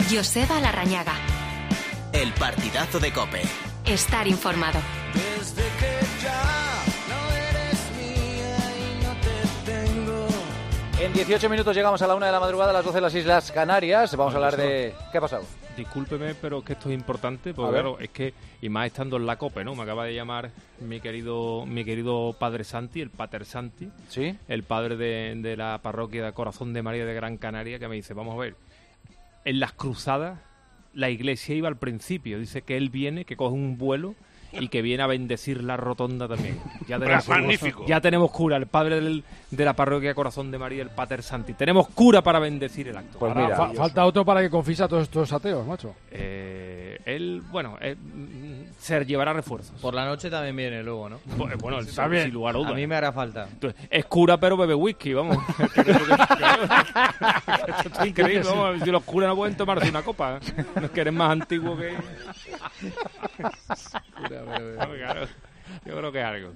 Joseba Larrañaga. El partidazo de COPE. Estar informado. Desde que ya no eres mía y no te tengo. En 18 minutos llegamos a la 1 de la madrugada, a las 12 de las Islas Canarias. Vamos a hablar de... ¿Qué ha pasado? Discúlpeme, pero es que esto es importante, porque claro, es que, y más estando en la COPE, ¿no? Me acaba de llamar mi querido padre Santi, el Pater Santi, ¿sí? El padre de la parroquia de Corazón de María de Gran Canaria, que me dice, vamos a ver, en las cruzadas la iglesia iba al principio, dice que él viene, que coge un vuelo y que viene a bendecir la rotonda también. Magnífico. Ya tenemos cura, el padre de la parroquia Corazón de María, el Pater Santi. Tenemos cura para bendecir el acto. Pues mira, falta otro para que confiesa a todos estos ateos, macho. Él, bueno, se llevará refuerzos. Por la noche también viene luego, ¿no? Bueno, sin lugar a dudas. A mí me hará falta. Entonces, es cura pero bebe whisky, vamos. Esto es increíble, vamos. Si los curas no pueden tomarse una copa, no es que eres más antiguo que... Claro, yo creo que es algo.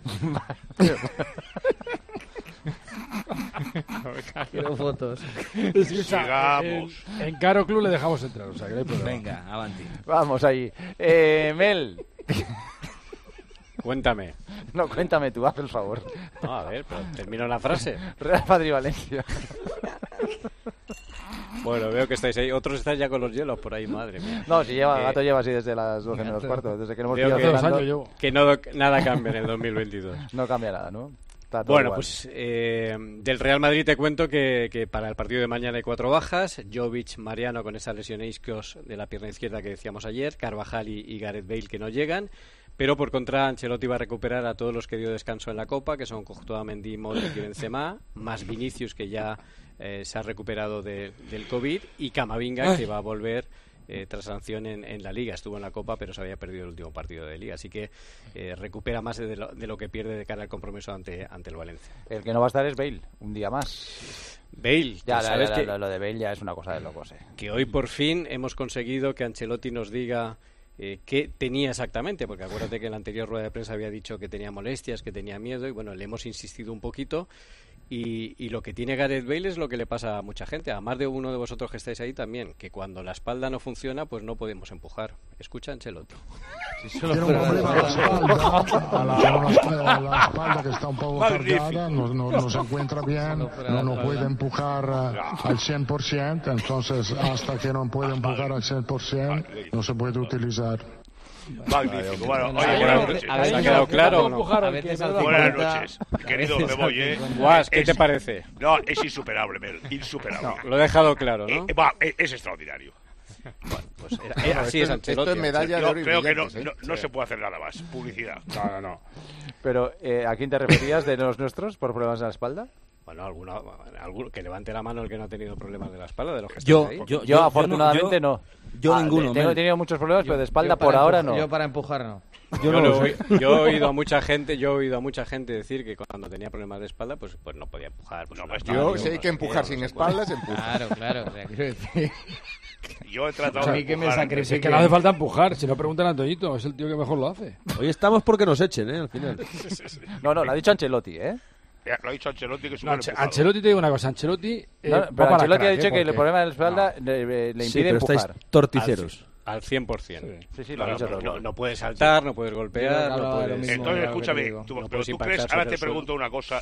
Quiero fotos. Sigamos. En Caro Club le dejamos entrar, o sea, que no hay problema. Venga, avanti. Vamos ahí. Mel. Cuéntame. No, cuéntame tú, haz el favor. No, a ver, pero termino la frase. Real Madrid-Valencia. Bueno, veo que estáis ahí. Otros estáis ya con los hielos por ahí, madre mía. No, si Gato lleva así desde las 12 menos cuarto, desde que no hemos veo tirado que no, nada cambia en el 2022. No cambia nada, ¿no? Bueno, pues del Real Madrid te cuento que para el partido de mañana hay 4 bajas. Jovic, Mariano con esa lesión isquios de la pierna izquierda que decíamos ayer, Carvajal y Gareth Bale que no llegan. Pero por contra, Ancelotti va a recuperar a todos los que dio descanso en la Copa, que son Courtois, Mendy, Modric y Benzema, más Vinicius, que ya se ha recuperado del COVID, y Camavinga, que va a volver tras sanción en la Liga. Estuvo en la Copa, pero se había perdido el último partido de Liga. Así que recupera más de lo que pierde de cara al compromiso ante el Valencia. El que no va a estar es Bale, un día más. Bale, ya, ¿sabes que lo de Bale ya es una cosa de locos. Que hoy por fin hemos conseguido que Ancelotti nos diga qué tenía exactamente, porque acuérdate que en la anterior rueda de prensa había dicho que tenía molestias, que tenía miedo, y bueno, le hemos insistido un poquito, y lo que tiene Gareth Bale es lo que le pasa a mucha gente, a más de uno de vosotros que estáis ahí también, que cuando la espalda no funciona, pues no podemos empujar. Escucha, Ancelotti. Tiene un problema en la espalda, la espalda que está un poco cargada, no se encuentra bien, no puede empujar al 100%, entonces hasta que no puede empujar al 100% no se puede utilizar. Magnífico. Bueno, oye, buenas noches. ¿Ha quedado claro o no? Buenas noches, querido, me voy, Guas, ¿qué te parece? No, es insuperable, Mel, insuperable. No, lo he dejado claro, ¿no? Es extraordinario. Bueno, pues así es Ancelotti. Esto es medalla de oro y creo que brillantes, no se puede hacer nada más. Publicidad. No. Pero, ¿a quién te referías de los nuestros por problemas en la espalda? Bueno, alguno que levante la mano el que no ha tenido problemas de la espalda, de los que yo, ahí. Yo afortunadamente no. Yo ninguno. He tenido muchos problemas, pero de espalda por ahora no. Yo para empujar no. Yo he oído a mucha gente decir que cuando tenía problemas de espalda, pues no podía empujar. Pues si hay que empujar sin espaldas, empuja. Claro. O sea, quiero decir... Yo he tratado de empujar. Es que no hace falta empujar, si no preguntan a Antoñito, es el tío que mejor lo hace. Hoy estamos porque nos echen, al final. No, lo ha dicho Ancelotti, Lo ha dicho Ancelotti, que es un Ancelotti te digo una cosa, Ancelotti pero Ancelotti ha dicho que el problema de la espalda le impide empujar. Estáis torticeros. Al 100%. Sí, no puedes saltar, no puedes golpear, no puedes... Entonces, escúchame, pero tú crees... Ahora te pregunto una cosa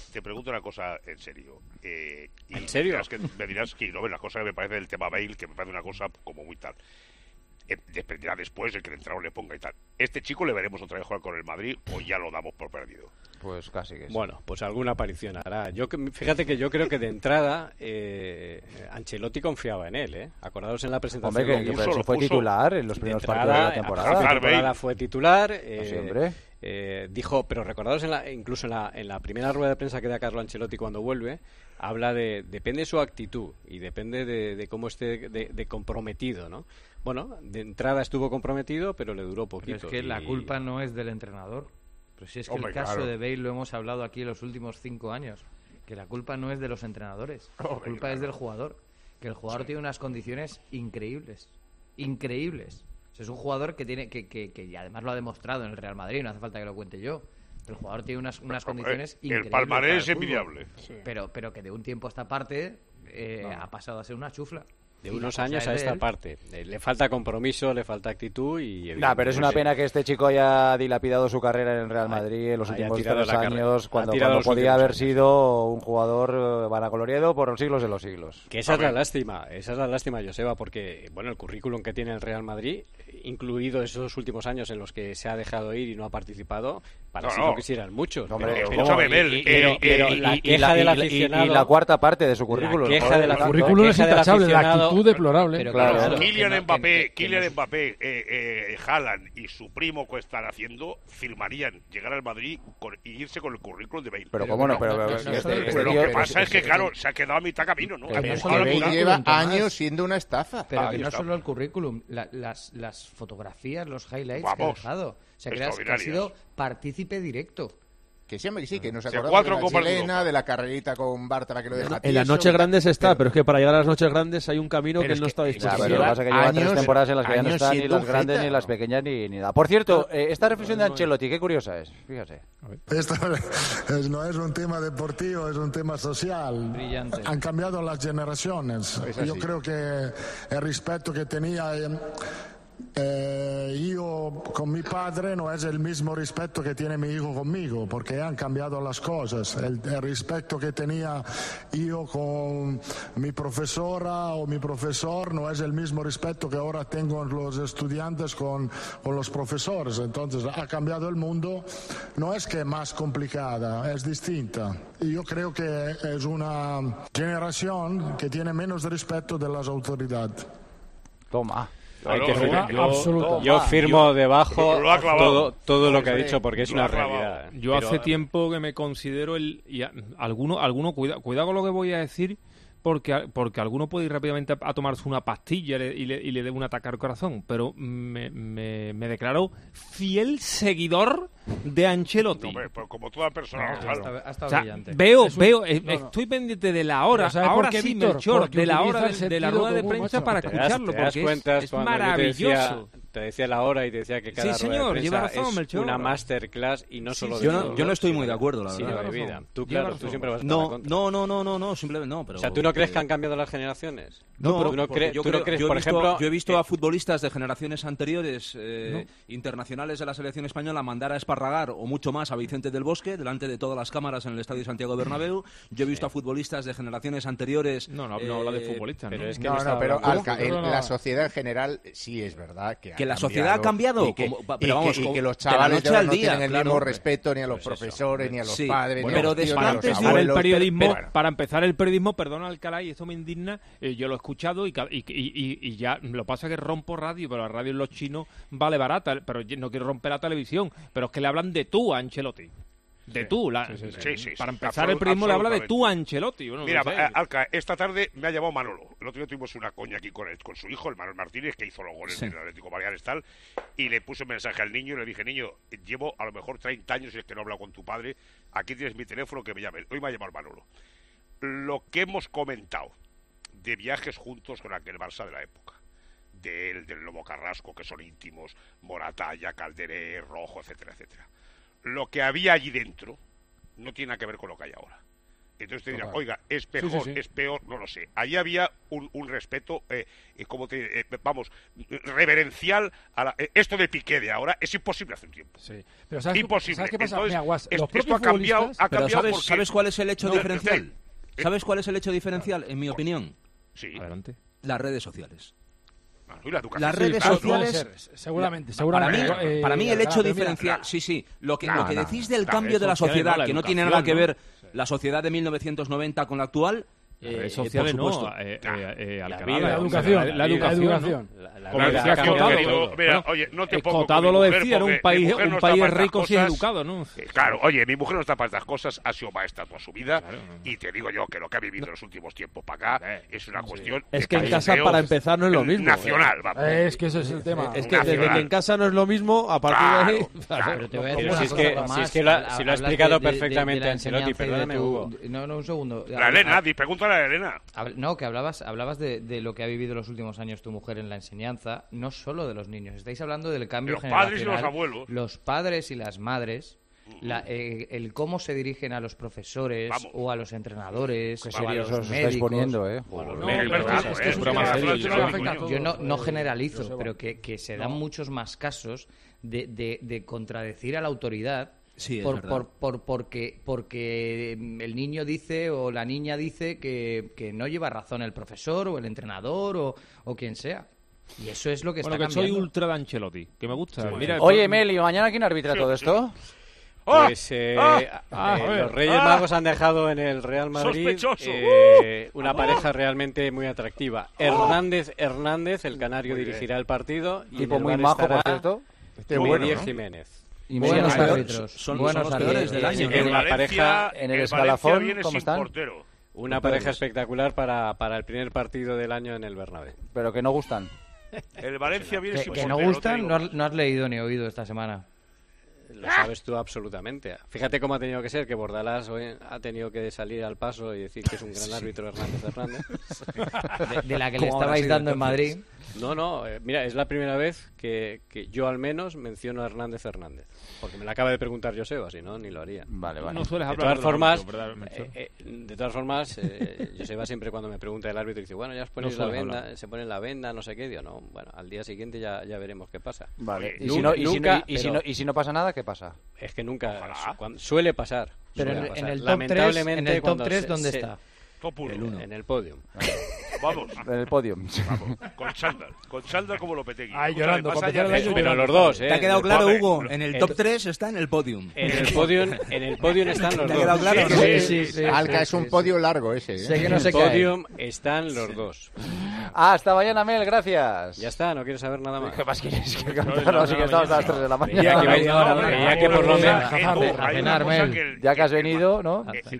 en serio. ¿En serio? Me dirás que no ves la cosa que me parece del tema Bale, que me parece una cosa como muy tal. Dependerá después el que el entrenador le ponga y tal. ¿Este chico le veremos otra vez jugar con el Madrid o ya lo damos por perdido? Pues casi que sí. Bueno, pues alguna aparición hará. Fíjate que yo creo que de entrada Ancelotti confiaba en él, Acordaos en la presentación. Hombre, que fue titular en los primeros partidos de la temporada. Fue titular. Siempre. Dijo, pero recordaros incluso en la primera rueda de prensa que da Carlo Ancelotti cuando vuelve, habla depende de su actitud y depende de cómo esté de comprometido, ¿no? Bueno, de entrada estuvo comprometido, pero le duró poquito. Pero es que la culpa no es del entrenador. Pero si es que el caso de Bale lo hemos hablado aquí en los últimos 5 años, que la culpa no es de los entrenadores, la culpa es del jugador, que el jugador tiene unas condiciones increíbles. O sea, es un jugador que tiene que además lo ha demostrado en el Real Madrid, no hace falta que lo cuente yo. El jugador tiene unas condiciones increíbles. El palmarés es envidiable. Pero que de un tiempo a esta parte ha pasado a ser una chufla. De unos años a esta parte. Le falta compromiso, le falta actitud y... pero es una pena que este chico haya dilapidado su carrera en el Real Madrid en los últimos 3 años, cuando podía haber sido un jugador vanagloriado por los siglos de los siglos. Que esa es la lástima, Joseba, porque bueno, el currículum que tiene el Real Madrid, incluido esos últimos años en los que se ha dejado ir y no ha participado, para si no quisieran muchos. Y la cuarta parte de su currículum. El currículum es intachable, la actitud deplorable. Pero claro. Kylian Mbappé, Haaland y su primo que están haciendo firmarían llegar al Madrid y irse con el currículum de Bale. Pero cómo no, pero lo que pasa es que claro, se ha quedado a mitad camino, ¿no? Bale lleva años siendo una estafa. Pero que no solo el currículum, las fotografías, los highlights que ha dejado. O sea, que ha sido partícipe directo. Que sí, que nos acordamos de la chilena, de la carrerita con Bartra que lo deja tieso. En las noches grandes está, pero es que para llegar a las noches grandes hay un camino que él no está dispuesto. Pero lo que pasa es que lleva 3 temporadas en las que ya no están ni las grandes, ni las pequeñas, ni nada. Por cierto, esta reflexión de Ancelotti, qué curiosa es, fíjate. Esto no es un tema deportivo, es un tema social. Brillante. Han cambiado las generaciones. Yo creo que el respeto que tenía... io con mi padre no es el mismo respeto que tiene mi hijo conmigo, porque han cambiado las cosas. El respeto que tenía yo con mi profesora o mi profesor no es el mismo respeto que ahora tengo en los estudiantes con los profesores. Entonces ha cambiado el mundo, no es que es más complicada, es distinta. Y yo creo que es una generación que tiene menos respeto de las autoridades. Toma. Yo firmo debajo todo lo que ha dicho porque es una realidad. Yo hace tiempo que me considero alguno cuidado con lo que voy a decir, porque alguno puede ir rápidamente a tomarse una pastilla y le dé un ataque al corazón, pero me declaro fiel seguidor de Ancelotti. Hombre, pues como toda persona, claro. Ha estado brillante. Estoy pendiente de la hora, ahora sí, Melchor, de la hora de la rueda de prensa para escucharlo, porque es maravilloso. Te decía la hora y te decía que cada rueda de prensa es una masterclass y no solo de yo no estoy muy de acuerdo, la verdad. Sino de vida. Tú siempre vas a estar en contra. No, simplemente no. Pero... O sea, ¿tú no crees que han cambiado las generaciones? Yo he visto a futbolistas de generaciones anteriores, internacionales de la selección española, mandar a esparragar o mucho más a Vicente del Bosque delante de todas las cámaras en el Estadio Santiago Bernabéu. Yo he visto a futbolistas de generaciones anteriores... No habla de futbolistas. Pero es que pero Alca, la sociedad en general sí es verdad que la sociedad ha cambiado, y que los chavales de no tienen el mismo respeto ni a los profesores, ni a los padres, ni a los tíos, ni a los el abuelos. Para empezar el periodismo, perdona Alcalá, y esto me indigna, yo lo he escuchado y ya, lo pasa que rompo radio, pero la radio en los chinos vale barata, pero no quiero romper la televisión, pero es que le hablan de tú a Ancelotti. Para empezar el periodismo le habla de tú a Ancelotti. Bueno, mira, Alca, esta tarde me ha llamado Manolo. El otro día tuvimos una coña aquí con su hijo, el Manuel Martínez, que hizo los goles del Atlético Baleares tal, y le puse un mensaje al niño y le dije, niño, llevo a lo mejor 30 años y es que no he hablado con tu padre, aquí tienes mi teléfono, que me llame. Hoy me ha llamado Manolo. Lo que hemos comentado de viajes juntos con aquel Barça de la época, de él, del Lobo Carrasco, que son íntimos, Moratalla, Calderé, Rojo, etcétera, etcétera. Lo que había allí dentro no tiene nada que ver con lo que hay ahora. Entonces te dirán, oiga, es mejor, es peor, no lo sé. Allí había un respeto, reverencial a esto de Piqué de ahora es imposible hace un tiempo. Sí. Pero ¿sabes imposible. ¿qué pasa? Entonces, Mira, esto ha cambiado ¿sabes cuál es el hecho diferencial? ¿Sabes cuál es el hecho diferencial, en mi opinión? Sí. Adelante. Las redes sociales. Las redes sociales, seguramente. Para mí el hecho diferencial, lo que decís del cambio de la sociedad, que no tiene nada que ver la sociedad de 1990 con la actual. Las redes sociales por supuesto. La educación. Oye, no te pongo Cotado lo decía, era un país rico sin educado, ¿no? Claro, oye, mi mujer no está para estas cosas, ha sido maestra toda su vida, y te digo yo que lo que ha vivido en los últimos tiempos para acá es una cuestión... Es que en casa, para empezar, no es lo mismo. Nacional, vamos. Es que eso es el tema. Es que desde que en casa no es lo mismo, a partir de ahí... Pero te voy a decir si lo ha explicado perfectamente Ancelotti, perdóname, Hugo. No, un segundo. La Elena, pregúntale a Elena. No, que hablabas de lo que ha vivido los últimos años tu mujer en la enseñanza, no solo de los niños. Estáis hablando del cambio generacional. Los padres y los abuelos. Los padres y las madres el cómo se dirigen a los profesores o a los entrenadores o a los os médicos. Estáis poniendo, Yo no generalizo, pero que se dan muchos más casos de contradecir a la autoridad. Sí, porque el niño dice o la niña dice que no lleva razón el profesor o el entrenador o quien sea. Y eso es lo que está cambiando. Soy ultra de Ancelotti, que me gusta. Mira, oye, Meli, ¿mañana quién arbitra todo esto? Pues los Reyes Magos han dejado en el Real Madrid una pareja realmente muy atractiva. Hernández, el canario, dirigirá el partido. Y tipo muy majo, por cierto. Diego Jiménez. Y buenos árbitros. Son los peores del año. En el escalafón, ¿cómo están? Una pareja espectacular para el primer partido del año en el Bernabéu. Pero que no gustan. El Valencia viene sin portero. Que no gustan, no has leído ni oído esta semana. Lo sabes tú absolutamente. Fíjate cómo ha tenido que ser que Bordalás hoy ha tenido que salir al paso y decir que es un gran árbitro Hernández. De la que le estabais dando en Madrid. No, mira, es la primera vez que yo al menos menciono a Hernández. Porque me la acaba de preguntar Joseba, si no, ni lo haría. Vale. No sueles hablar de todas formas, Joseba siempre cuando me pregunta el árbitro dice, bueno, ya os ponéis la venda, se pone la venda, no sé qué. Digo, no, bueno, al día siguiente ya veremos qué pasa. Vale. ¿Y si no pasa nada, qué pasa? Es que nunca suele pasar. Pero en el top 3, ¿dónde está? Top 1. En el podium. Vamos. En el podium. Vamos. Con Chándal como Lopetegui. Ay, llorando. Pero los dos, ¿Te ha quedado claro, Hugo? En el top 3 está en el podium. En el podium están los dos. ¿Te ha quedado claro? Sí. Alca es un podio largo ese. Sé que no en se el cae. podium están los dos. Hasta mañana, Mel, gracias. Ya está, no quieres saber nada más. ¿Qué más quieres que contar? No, sí que estamos a las 3 de la mañana. Creía que por lo menos... Ya que has venido, ¿no?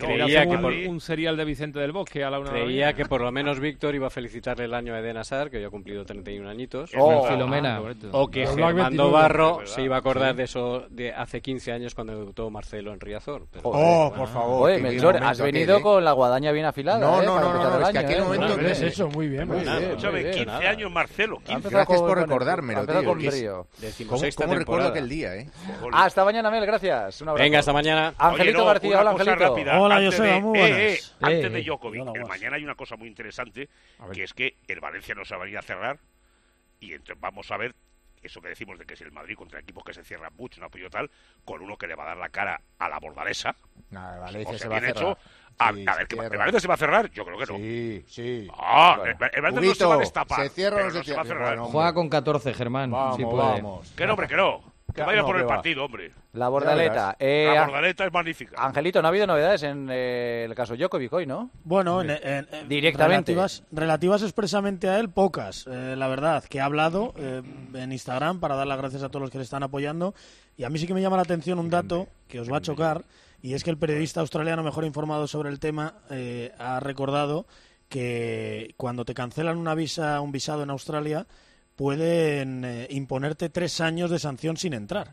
Un serial de Vicente del Bosque a la 1 de la mañana. Creía que por lo menos Víctor iba a felicitarle el año a Eden Hazard, que hoy ha cumplido 31 añitos. Filomena. O que Germán Barro se iba a acordar de eso de hace 15 años cuando debutó Marcelo en Riazor. Pero... por favor. Oye, Melchor, has venido con la guadaña bien afilada. No, es que aquí el momento es eso, muy bien. Escúchame, 15 años Marcelo. Gracias por recordármelo, tío. ¿Cómo recuerdo aquel día, Hasta mañana, Mel, gracias. Un abrazo. Venga, hasta mañana. Angelito García, hola, Angelito. Hola, Joseba, muy buenas. Antes de Djokovic, mañana hay una cosa muy interesante, que es que el Valencia no se va a ir a cerrar, y entonces vamos a ver eso que decimos de que es el Madrid contra equipos que se cierran mucho, no apoyo tal, con uno que le va a dar la cara a la Bordalesa. Valencia se va a cerrar. A ver, ¿el Valencia se va a cerrar? Yo creo que no. Sí. El Valencia no se va a destapar. ¿Se cierra o no se va a cerrar? Juega con 14, Germán. Vamos. Que no. Que vaya por el partido, hombre. La Bordaleta. La Bordaleta es magnífica. Angelito, no ha habido novedades en el caso Djokovic hoy, ¿no? Bueno, directamente. Relativas expresamente a él, pocas. La verdad, que ha hablado en Instagram para dar las gracias a todos los que le están apoyando. Y a mí sí que me llama la atención un dato que os va a chocar, y es que el periodista australiano mejor informado sobre el tema ha recordado que cuando te cancelan un visado en Australia, pueden imponerte 3 años de sanción sin entrar.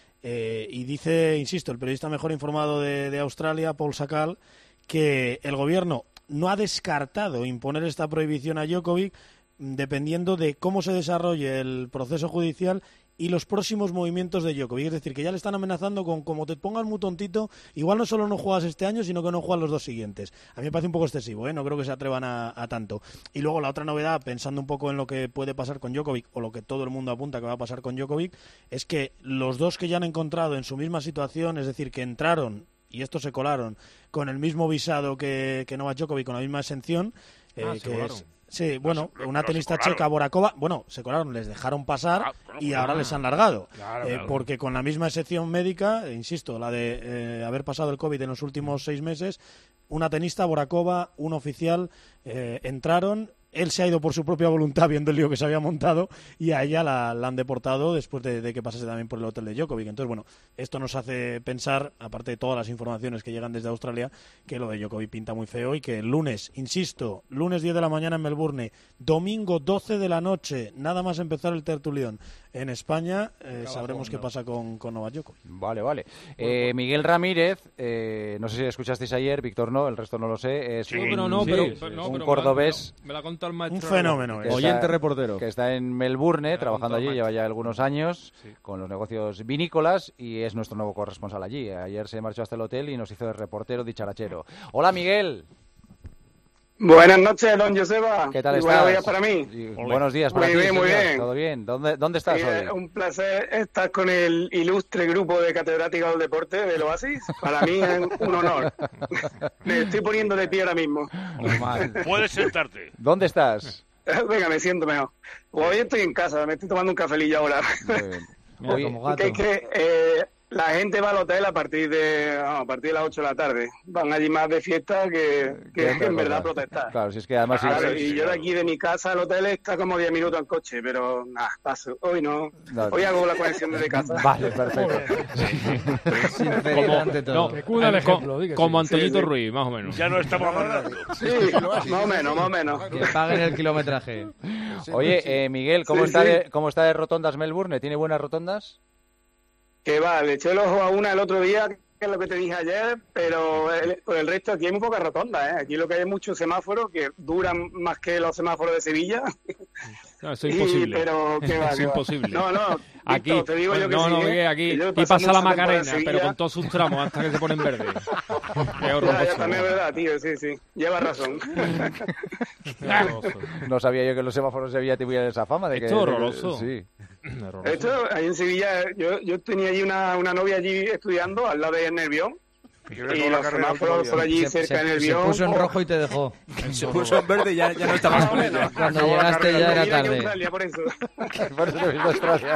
Y dice, insisto, el periodista mejor informado de Australia, Paul Sakal, que el gobierno no ha descartado imponer esta prohibición a Djokovic dependiendo de cómo se desarrolle el proceso judicial y los próximos movimientos de Djokovic. Es decir, que ya le están amenazando con como te pongas muy tontito, igual no solo no juegas este año, sino que no juegas los 2 siguientes. A mí me parece un poco excesivo, no creo que se atrevan a tanto. Y luego la otra novedad, pensando un poco en lo que puede pasar con Djokovic, o lo que todo el mundo apunta que va a pasar con Djokovic, es que los dos que ya han encontrado en su misma situación, es decir, que entraron, y estos se colaron, con el mismo visado que Novak Djokovic, con la misma exención, que es... Sí, bueno, una tenista checa, Borakova, se colaron, les dejaron pasar y ahora les han largado. Claro. Porque con la misma excepción médica, insisto, la de haber pasado el COVID en los últimos 6 meses, una tenista, Borakova, un oficial, entraron. Él se ha ido por su propia voluntad viendo el lío que se había montado y a ella la han deportado después de que pasase también por el hotel de Djokovic. Entonces, bueno, esto nos hace pensar, aparte de todas las informaciones que llegan desde Australia, que lo de Djokovic pinta muy feo y que el lunes, insisto, lunes 10 de la mañana en Melbourne, domingo 12 de la noche, nada más empezar el tertulión en España, sabremos qué pasa con Novak Djokovic. Vale. Miguel Ramírez, no sé si escuchasteis ayer, Víctor no, el resto no lo sé, es un cordobés. Me la contó tal maestro? Un fenómeno. Oyente reportero. Que está en Melbourne, trabajando allí, lleva ya algunos años con los negocios vinícolas y es nuestro nuevo corresponsal allí. Ayer se marchó hasta el hotel y nos hizo de reportero dicharachero. Hola, Miguel. Buenas noches, don Joseba. ¿Qué tal estás? Buenos días para mí. Buenos días para ti. Muy bien. ¿Todo bien? ¿Dónde estás hoy? Un placer estar con el ilustre grupo de catedráticos del deporte del Oasis. Para mí es un honor. Me estoy poniendo de pie ahora mismo. Puedes sentarte. ¿Dónde estás? Venga, me siento mejor. Hoy estoy en casa, me estoy tomando un cafelillo ahora. Muy bien. Como gato. La gente va al hotel a partir de las 8 de la tarde. Van allí más de fiesta que en verdad protestar. Claro, si es que además... y yo de aquí de mi casa al hotel está como 10 minutos en coche, pero nada, paso. Hoy no. Hoy hago la conexión desde casa. Vale, perfecto. Como Antoñito Ruiz, más o menos. Ya no estamos hablando. Sí, más o menos. Que paguen el kilometraje. Oye, Miguel, ¿cómo está de rotondas Melbourne? ¿Tiene buenas rotondas? Que va, le eché el ojo a una el otro día, que es lo que te dije ayer, pero por el resto aquí hay muy pocas rotondas, ¿eh? Aquí lo que hay es muchos semáforos que duran más que los semáforos de Sevilla. No, eso es imposible. Pero, ¿qué va, es imposible. No, aquí, Víctor, te digo yo que Miguel, aquí y pasa la Macarena, pero con todos sus tramos hasta que se ponen verdes. Ya, también es verdad, tío, sí. Lleva razón. No sabía yo que los semáforos de Sevilla tuvieran esa fama de que... Esto es horroroso. Sí. Esto, ahí en Sevilla, yo tenía allí una novia allí estudiando al lado de Nervión. Y los semáforos por allí cerca de Nervión. Se puso en rojo y te dejó. Se puso en verde y ya no está más con ella. Cuando llegaste ya era tarde. Por eso. Por eso mismo Australia.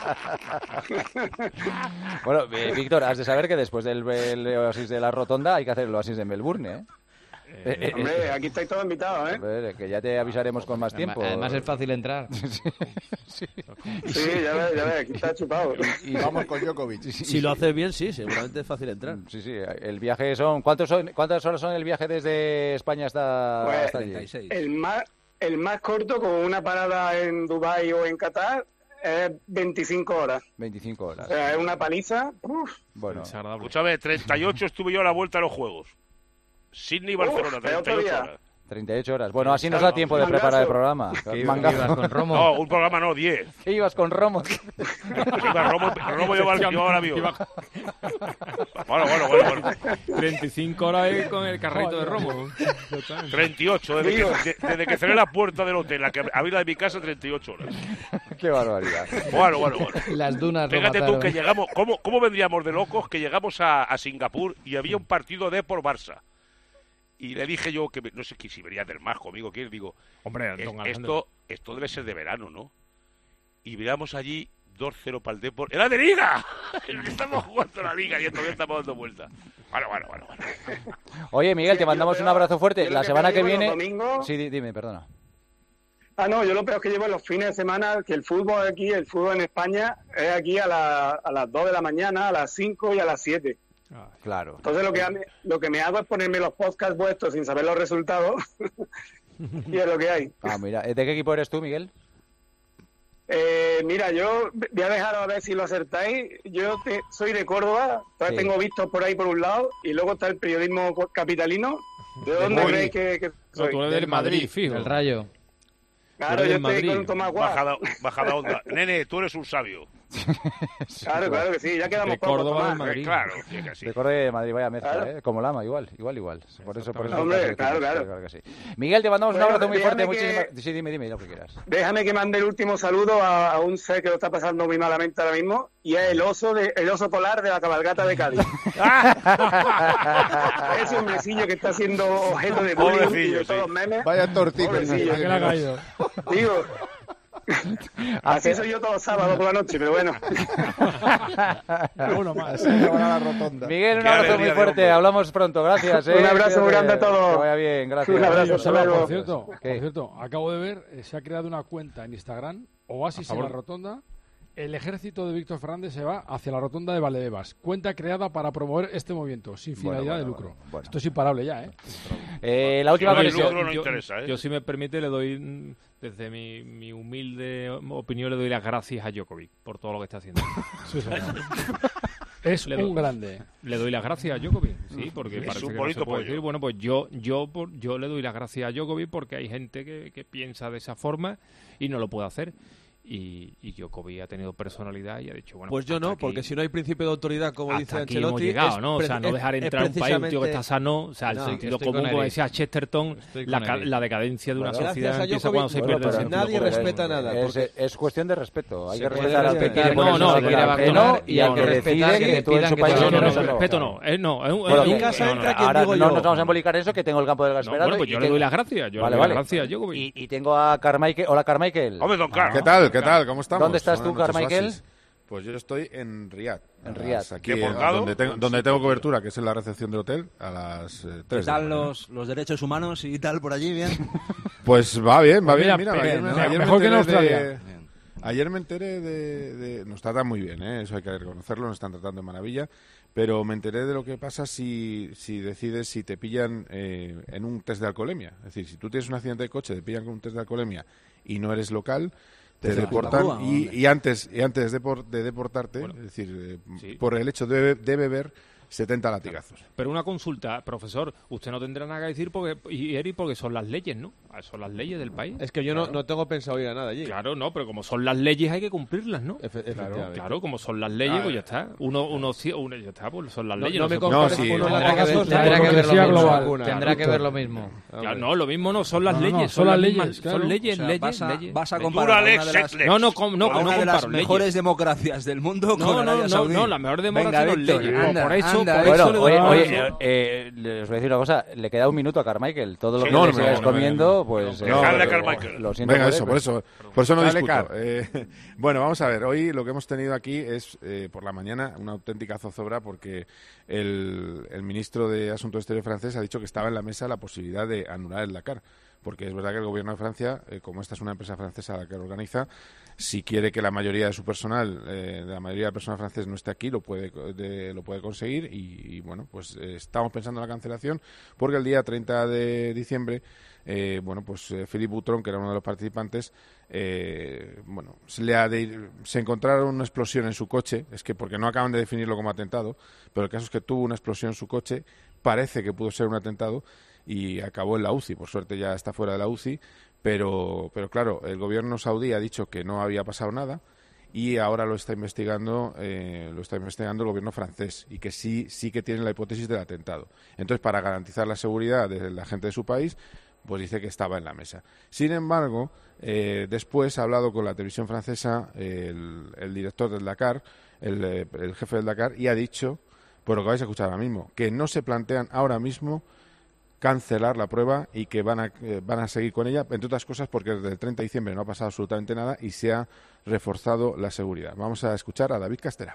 Bueno, Víctor, has de saber que después del Oasis de la Rotonda hay que hacer el Oasis de Melbourne, ¿eh? Hombre, aquí estáis todos invitados, ¿eh? Ver, que ya te avisaremos con más tiempo. Además es fácil entrar. Sí, ya ves, aquí está chupado. Y vamos con Djokovic. Si lo haces bien, sí, seguramente es fácil entrar. Sí, el viaje son... ¿Cuántas horas son el viaje desde España hasta allí? 36. El más corto, con una parada en Dubái o en Qatar, es 25 horas. 25 horas. O sea, es una paliza. Bueno. Escúchame, 38 estuve yo a la vuelta a los Juegos. Sydney y Barcelona, 38 horas. 38 horas. Bueno, así nos da tiempo de preparar el programa. ¿Ibas con Romo? No, un programa no, 10. ¿Qué ibas con Romo? Romo lleva el avión. Bueno. 35 horas con el carrito de Romo. 38, desde que cerré la puerta del hotel, la que abrí la de mi casa, 38 horas. Qué barbaridad. Bueno. Las dunas. Fíjate tú que llegamos, ¿cómo vendríamos de locos que llegamos a Singapur y había un partido de por Barça? Y le dije yo que no sé si vería del más conmigo, que digo, hombre, esto debe ser de verano, ¿no? Y miramos allí 2-0 para el Depor. ¡Era de Liga! Estamos jugando la Liga y todavía estamos dando vueltas. Bueno. Oye, Miguel, te mandamos un abrazo fuerte. La semana que viene... Domingo... Sí, dime, perdona. No, yo lo peor es que llevo los fines de semana, que el fútbol en España, es aquí a las 2 de la mañana, a las 5 y a las 7. Claro. Entonces lo que me hago es ponerme los podcasts vuestros sin saber los resultados y es lo que hay. Mira, ¿de qué equipo eres tú, Miguel? Mira, yo voy a dejaros a ver si lo acertáis. Yo soy de Córdoba, tengo vistos por ahí por un lado y luego está el periodismo capitalino. ¿De dónde creéis que soy? Tú eres del Madrid, fijo. El Rayo. Claro, yo estoy con Tomás Guas. Bajada onda. Nene, tú eres un sabio. Claro que sí, ya quedamos de Córdoba al Madrid. Claro, sí. De Córdoba de Madrid, vaya mezcla, claro. Como Lama, igual. Por eso hombre, claro. Que sí. Miguel, te mandamos un abrazo muy fuerte. Sí, dime lo que quieras. Déjame que mande el último saludo a un ser que lo está pasando muy malamente ahora mismo, y es el oso polar de la cabalgata de Cádiz. Es un mesillo que está siendo objeto de bullying y de todos los memes. Vaya tortito. Pobrecillo, ¿Qué le ha caído? Digo... Así soy yo todos los sábados por la noche, pero bueno. Uno más. La rotonda. Miguel, un abrazo muy fuerte. Hablamos pronto. Gracias. Un abrazo muy grande a todos. Que vaya bien. Gracias. Un abrazo. Por cierto, acabo de ver, se ha creado una cuenta en Instagram, Oasis en la Rotonda. El ejército de Víctor Fernández se va hacia la Rotonda de Valdebebas. Cuenta creada para promover este movimiento, sin finalidad de lucro. Bueno. Esto es imparable ya, ¿eh? La última conexión. No interesa, ¿eh? Yo, si me permite, le doy, desde mi humilde opinión, le doy las gracias a Djokovic por todo lo que está haciendo. Sí, señor. Es un grande. Le doy las gracias a Djokovic, sí, porque parece que no se puede decir. Bueno, pues yo le doy las gracias a Djokovic porque hay gente que piensa de esa forma y no lo puede hacer. Y Djokovic ha tenido personalidad y ha dicho, bueno... Pues yo no, porque si no hay principio de autoridad, como dice Ancelotti... Hemos llegado, ¿no? O sea, no dejar entrar un país, un tío que está sano, o sea, el sentido común, como decía Chesterton, la decadencia de una sociedad empieza cuando se pierde el sentido común. Nadie respeta nada. Es cuestión de respeto. Hay que respetar al que quiere y al que decide que tú en su país... No, respeto no. En mi casa entra quien digo yo. No nos vamos a embolicar eso, que tengo el campo del Gasperado. Bueno, pues yo le doy las gracias. Yo le doy las gracias a Djokovic. Y tengo a Carmichael. Hola, Carmichael. Hombre, don Carlos. ¿Qué tal? ¿Cómo estamos? ¿Dónde estás tú, Carmichael? Pues yo estoy en Riyadh. En Riyadh. Aquí donde tengo cobertura, que es en la recepción del hotel, a las 3. ¿Qué tal los derechos humanos y tal por allí? ¿Bien? Pues va bien. Mira, mejor que en Australia. Ayer me enteré de... Nos tratan muy bien, eso hay que reconocerlo, nos están tratando de maravilla, pero me enteré de lo que pasa si te pillan en un test de alcoholemia. Es decir, si tú tienes un accidente de coche, te pillan con un test de alcoholemia y no eres local... Te deportan y antes de deportarte, es decir, por el hecho de beber, 70 latigazos. Pero una consulta, profesor, usted no tendrá nada que decir porque son las leyes, ¿no? Son las leyes del país. Es que yo no tengo pensado ir a nada allí. Claro, no, pero como son las leyes hay que cumplirlas, ¿no? Claro, como son las leyes, pues ya está. Uno ya está, pues son las leyes. No me compares unos latigazos. Tendrá que ver lo mismo. Claro, no, lo mismo no, son las leyes. Son las leyes. Son leyes. Vas a comparar una de las mejores democracias del mundo con Arabia Saudí. No, la mejor democracia son leyes. Por eso oye, les voy a decir una cosa, le queda un minuto a Carmichael. Todo lo que sigáis comiendo, pues... Dejadle a Carmichael. Lo siento. Venga, por eso no discuto. Bueno, vamos a ver, hoy lo que hemos tenido aquí es, por la mañana, una auténtica zozobra porque el ministro de Asuntos Exteriores francés ha dicho que estaba en la mesa la posibilidad de anular el Dakar. Porque es verdad que el gobierno de Francia, como esta es una empresa francesa la que lo organiza, si quiere que la mayoría de su personal, de la mayoría de personas francesas no esté aquí, lo puede conseguir y bueno, pues estamos pensando en la cancelación porque el día 30 de diciembre, Philippe Boutron, que era uno de los participantes, se encontraron una explosión en su coche, porque no acaban de definirlo como atentado, pero el caso es que tuvo una explosión en su coche, parece que pudo ser un atentado, y acabó en la UCI. Por suerte ya está fuera de la UCI, pero claro, el gobierno saudí ha dicho que no había pasado nada y ahora lo está investigando el gobierno francés y que sí que tienen la hipótesis del atentado. Entonces, para garantizar la seguridad de la gente de su país, pues dice que estaba en la mesa. Sin embargo, después ha hablado con la televisión francesa el director del Dakar, el jefe del Dakar, y ha dicho, por lo que vais a escuchar ahora mismo, que no se plantean ahora mismo cancelar la prueba y que van a seguir con ella, entre otras cosas porque desde el 30 de diciembre no ha pasado absolutamente nada y se ha reforzado la seguridad. Vamos a escuchar a David Castera.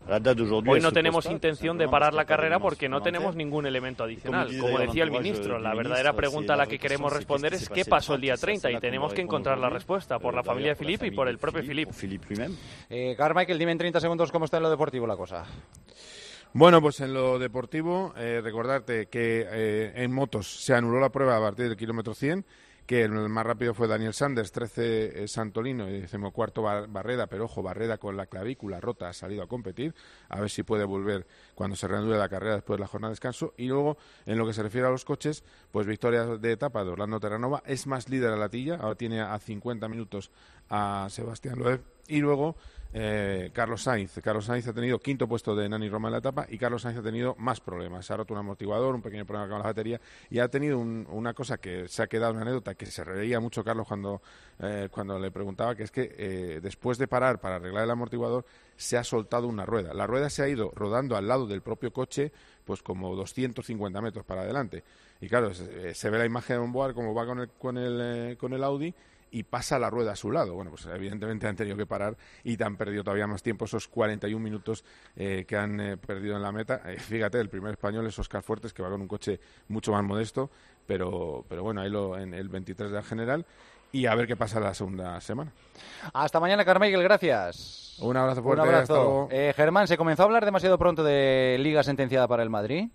Hoy no tenemos intención de parar la carrera porque no tenemos ningún elemento adicional. Como decía el ministro, la verdadera pregunta a la que queremos responder es qué pasó el día 30 y tenemos que encontrar la respuesta por la familia de Philippe y por el propio Philippe. Carmichael, dime en 30 segundos cómo está en lo deportivo la cosa. Bueno, pues en lo deportivo, recordarte que en motos se anuló la prueba a partir del kilómetro 100, que el más rápido fue Daniel Sanders, 13 Santolino y 14º Barreda, pero ojo, Barreda con la clavícula rota ha salido a competir, a ver si puede volver cuando se reanude la carrera después de la jornada de descanso. Y luego, en lo que se refiere a los coches, pues victoria de etapa de Orlando Terranova, es más líder a la tilla, ahora tiene a 50 minutos a Sebastián Loeb, y luego Carlos Sainz ha tenido quinto puesto de Nani Roma en la etapa y Carlos Sainz ha tenido más problemas, se ha roto un amortiguador, un pequeño problema con la batería y ha tenido una cosa que se ha quedado, una anécdota que se reía mucho Carlos cuando le preguntaba, que es que después de parar para arreglar el amortiguador se ha soltado una rueda, la rueda se ha ido rodando al lado del propio coche pues como 250 metros para adelante y claro, se ve la imagen de onboard como va con el Audi y pasa la rueda a su lado. Bueno, pues evidentemente han tenido que parar y te han perdido todavía más tiempo esos 41 minutos que han perdido en la meta. Fíjate, el primer español es Óscar Fuertes, que va con un coche mucho más modesto, pero bueno, ahí en el 23 de la general y a ver qué pasa la segunda semana. Hasta mañana, Carmichael, gracias. Un abrazo fuerte. Un abrazo. Hasta luego. Germán, ¿se comenzó a hablar demasiado pronto de liga sentenciada para el Madrid?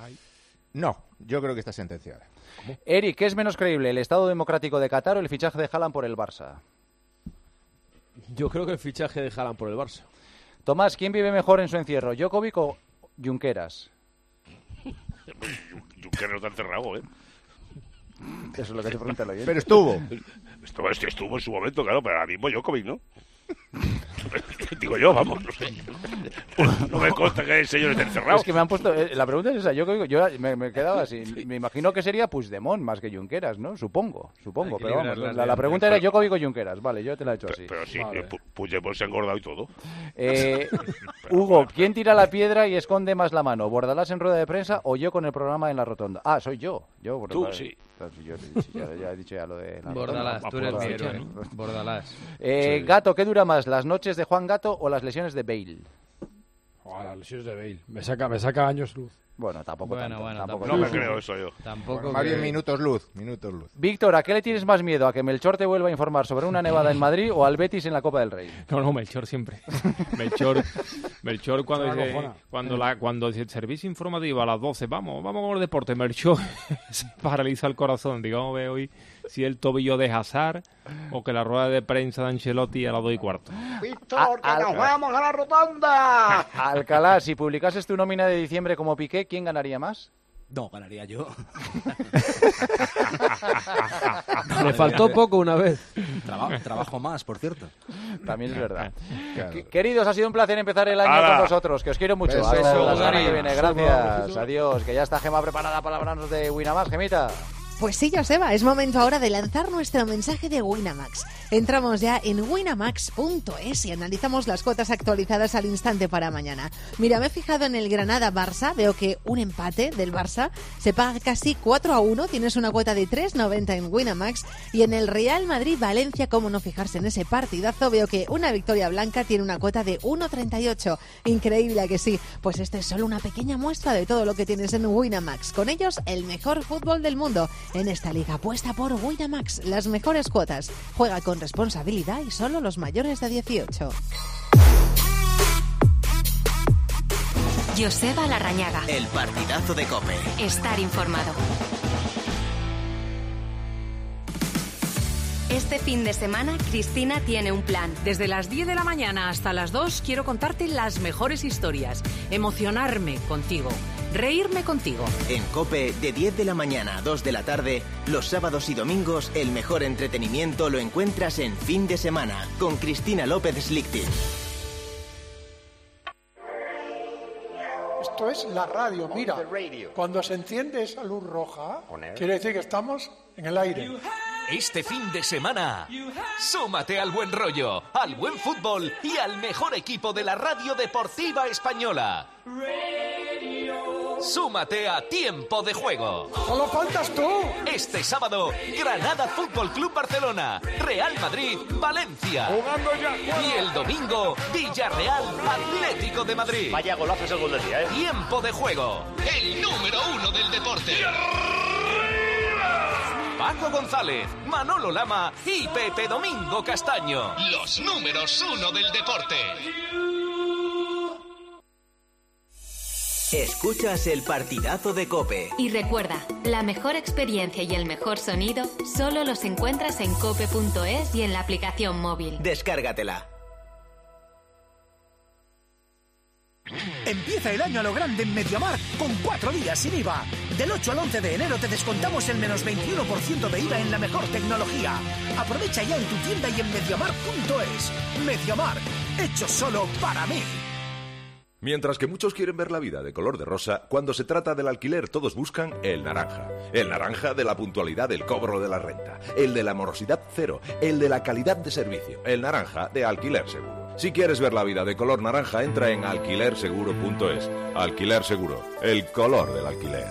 No, yo creo que está sentenciada. ¿Cómo? Eric, ¿qué es menos creíble, el Estado Democrático de Qatar o el fichaje de Haaland por el Barça? Yo creo que el fichaje de Haaland por el Barça. Tomás, ¿quién vive mejor en su encierro, Djokovic o Junqueras? Junqueras no está encerrado, ¿eh? Eso es lo que te pregunta el oyente. Pero estuvo. Estuvo en su momento, claro, pero ahora mismo Djokovic, ¿no? Digo yo, vamos, no sé. No me consta que el señor esté encerrado. Es que me han puesto... la pregunta es esa. Yo me quedaba así. Me imagino que sería Puigdemont más que Junqueras, ¿no? Supongo. Pero vamos, la pregunta era Djokovic o Junqueras. Vale, yo te la he hecho así. Pero sí, vale. Puigdemont se ha engordado y todo. Hugo, ¿quién tira la piedra y esconde más la mano? ¿Bordalás en rueda de prensa o yo con el programa en la rotonda? Ah, soy yo. Tú, sí. Ya he dicho ya lo de la Bordalás, tú eres mi héroe, ¿no? Bordalás. Gato, ¿qué dura más? ¿Las noches de Juan Gato o las lesiones de Bale? Las lesiones de Bale. Me saca años luz. Bueno, tampoco tanto. No me creo eso yo. Tampoco. Más bien minutos luz. Víctor, ¿a qué le tienes más miedo? ¿A que Melchor te vuelva a informar sobre una nevada en Madrid o al Betis en la Copa del Rey? No, Melchor siempre. Melchor cuando el servicio informativo a las 12, vamos con el deporte, Melchor se paraliza el corazón. Digamos, ve hoy si el tobillo de Hazard o que la rueda de prensa de Ancelotti a las 2:15. ¡Víctor, que nos vamos a la rotonda! Alcalá, si publicases tu nómina de diciembre como Piqué, ¿quién ganaría más? No, ganaría yo. Le faltó poco una vez. Trabajo más, por cierto. También es verdad. Claro. Queridos, ha sido un placer empezar el año con vosotros, que os quiero mucho. Hasta la semana que viene. Gracias. Adiós. Que ya está Gema preparada para hablarnos de Winamax. Gemita. Pues sí, Joseba, es momento ahora de lanzar nuestro mensaje de Winamax. Entramos ya en winamax.es y analizamos las cuotas actualizadas al instante para mañana. Mira, me he fijado en el Granada-Barça, veo que un empate del Barça se paga casi 4-1, tienes una cuota de 3,90 en Winamax, y en el Real Madrid-Valencia, cómo no fijarse en ese partidazo, veo que una victoria blanca tiene una cuota de 1,38. Increíble que sí, pues esta es solo una pequeña muestra de todo lo que tienes en Winamax. Con ellos, el mejor fútbol del mundo. En esta liga apuesta por Winamax, las mejores cuotas. Juega con responsabilidad y solo los mayores de 18. Joseba Larrañaga. El partidazo de COPE. Estar informado. Este fin de semana, Cristina tiene un plan. Desde las 10 de la mañana hasta las 2 quiero contarte las mejores historias, emocionarme contigo, reírme contigo. En COPE, de 10 de la mañana a 2 de la tarde, los sábados y domingos, el mejor entretenimiento lo encuentras en Fin de Semana, con Cristina López Slichting. Esto es la radio, mira, cuando se enciende esa luz roja, quiere decir que estamos en el aire. Este fin de semana, súmate al buen rollo, al buen fútbol y al mejor equipo de la radio deportiva española. Súmate a Tiempo de Juego. ¡Solo faltas tú! Este sábado, Granada Fútbol Club Barcelona, Real Madrid, Valencia. Jugando ya. Y el domingo, Villarreal Atlético de Madrid. Vaya golazo es el gol del día, ¿eh? Tiempo de Juego, el número 1 del deporte. Paco González, Manolo Lama y Pepe Domingo Castaño. Los números 1 del deporte. Escuchas el partidazo de COPE. Y recuerda, la mejor experiencia y el mejor sonido solo los encuentras en cope.es y en la aplicación móvil. Descárgatela. Empieza el año a lo grande en MediaMarkt con 4 días sin IVA. Del 8 al 11 de enero te descontamos el menos 21% de IVA en la mejor tecnología. Aprovecha ya en tu tienda y en MediaMarkt.es. MediaMarkt, hecho solo para mí. Mientras que muchos quieren ver la vida de color de rosa, cuando se trata del alquiler todos buscan el naranja. El naranja de la puntualidad del cobro de la renta, el de la morosidad cero, el de la calidad de servicio, el naranja de Alquiler Seguro. Si quieres ver la vida de color naranja, entra en alquilerseguro.es. Alquiler Seguro, el color del alquiler.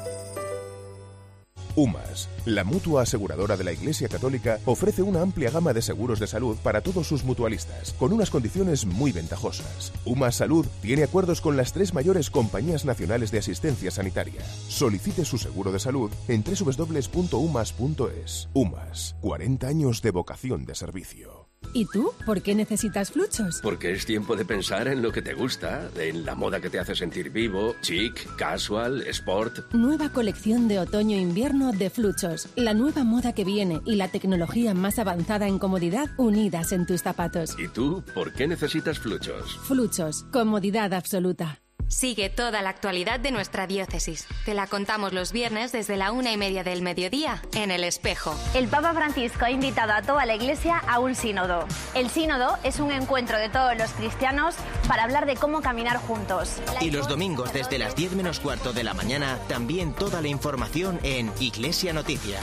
UMAS, la mutua aseguradora de la Iglesia Católica, ofrece una amplia gama de seguros de salud para todos sus mutualistas, con unas condiciones muy ventajosas. UMAS Salud tiene acuerdos con las 3 mayores compañías nacionales de asistencia sanitaria. Solicite su seguro de salud en www.umas.es. UMAS, 40 años de vocación de servicio. ¿Y tú? ¿Por qué necesitas Fluchos? Porque es tiempo de pensar en lo que te gusta, en la moda que te hace sentir vivo, chic, casual, sport. Nueva colección de otoño-invierno de Fluchos. La nueva moda que viene y la tecnología más avanzada en comodidad unidas en tus zapatos. ¿Y tú? ¿Por qué necesitas Fluchos? Fluchos. Comodidad absoluta. Sigue toda la actualidad de nuestra diócesis. Te la contamos los viernes desde la 1:30 del mediodía en El Espejo. El Papa Francisco ha invitado a toda la Iglesia a un sínodo. El sínodo es un encuentro de todos los cristianos para hablar de cómo caminar juntos. Y los domingos desde las 10 menos cuarto de la mañana, también toda la información en Iglesia Noticia.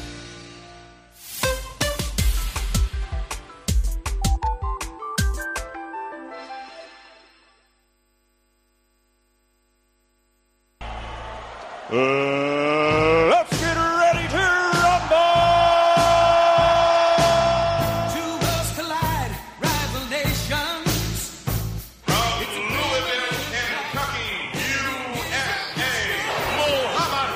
Let's get ready to rumble! Two worlds collide, rival nations. From Louisville, Kentucky, USA, Muhammad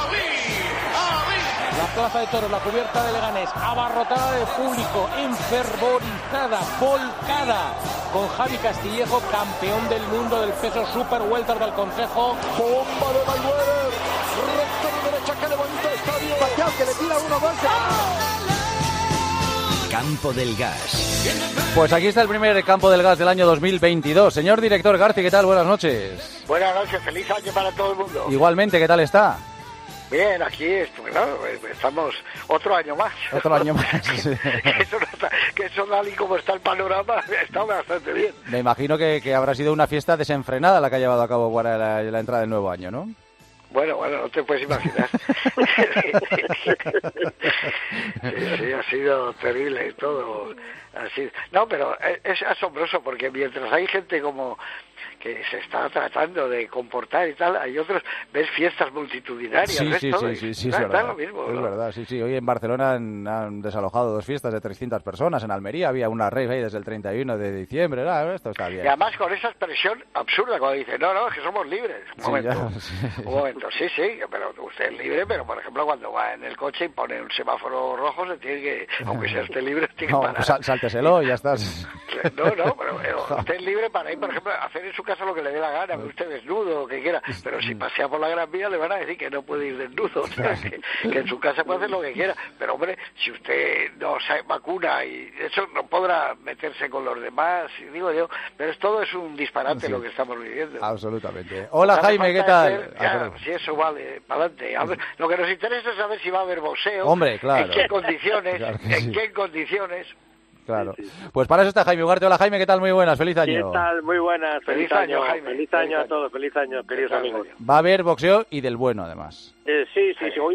Ali. La plaza de toros, la cubierta de Leganés, abarrotada de público, enfervorizada, volcada, con Javi Castillejo, campeón del mundo del peso super welter del Consejo. Bomba de Mayweather, recta de derecha que levanta el estadio. Pacquiao que le tira uno más. Campo del Gas. Pues aquí está el primer Campo del Gas del año 2022. Señor director Garci, ¿qué tal? Buenas noches. Buenas noches, feliz año para todo el mundo. Igualmente, ¿qué tal está? Bien, aquí estamos otro año más. Otro año más. Sí. que eso tal y como está el panorama, está bastante bien. Me imagino que habrá sido una fiesta desenfrenada la que ha llevado a cabo para la entrada del nuevo año, ¿no? Bueno, no te puedes imaginar. sí, ha sido terrible todo. Así. No, pero es asombroso porque mientras hay gente como que se está tratando de comportar y tal, hay otros, ves fiestas multitudinarias, sí, es verdad, lo mismo, es ¿no? verdad, sí, hoy en Barcelona han desalojado 2 fiestas de 300 personas, en Almería había una rave ahí desde el 31 de diciembre, esto está bien. Y además con esa expresión absurda cuando dice, no, es que somos libres, un momento, sí, pero usted es libre, pero por ejemplo cuando va en el coche y pone un semáforo rojo, se tiene que, aunque sea usted libre, tiene que parar. Pues sálteselo y ya estás. No, pero usted es libre para ir, por ejemplo, a hacer en su casa lo que le dé la gana, que usted desnudo, o que quiera, pero si pasea por la Gran Vía le van a decir que no puede ir desnudo, o sea, que en su casa puede hacer lo que quiera, pero hombre, si usted no se vacuna y eso no podrá meterse con los demás, y digo yo, pero todo es un disparate lo que estamos viviendo. Absolutamente. Hola Jaime, ¿qué tal? Si eso vale, para adelante. Lo que nos interesa es saber si va a haber boxeo, hombre, claro. en qué condiciones, claro qué condiciones. Claro. Pues para eso está Jaime Ugarte. Hola Jaime, ¿qué tal? Muy buenas, feliz año. ¿Qué tal? Muy buenas, feliz año, Jaime. Feliz año a todos, feliz año, queridos amigos. Va a haber boxeo y del bueno, además. Sí,